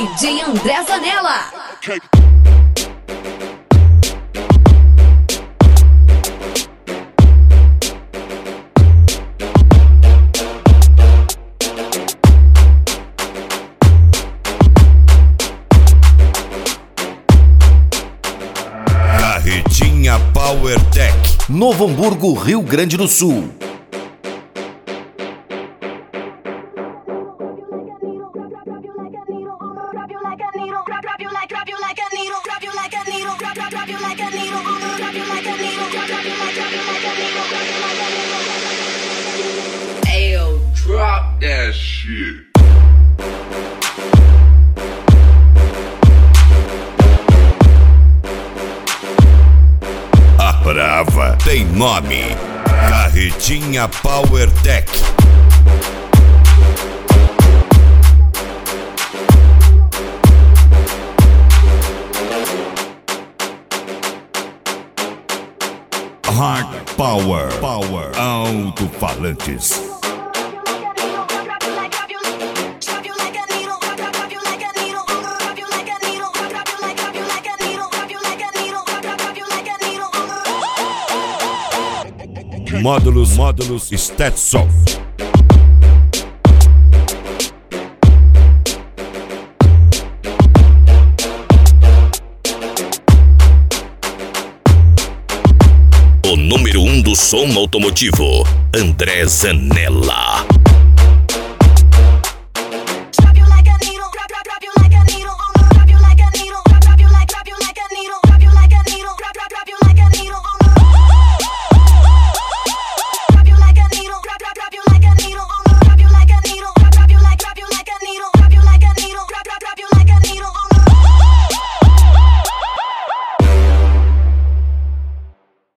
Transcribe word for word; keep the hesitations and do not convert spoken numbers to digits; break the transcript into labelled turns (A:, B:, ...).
A: D J André Zanella.
B: Okay.
C: Carretinha PowerTech, Novo Hamburgo, Rio Grande do Sul.
B: Ayo, drop that shit.
C: A brava tem nome: Carretinha PowerTech. Hard Power, Power, alto-falantes. Módulos, módulos Stetsoft. O número um do som automotivo, André Zanella.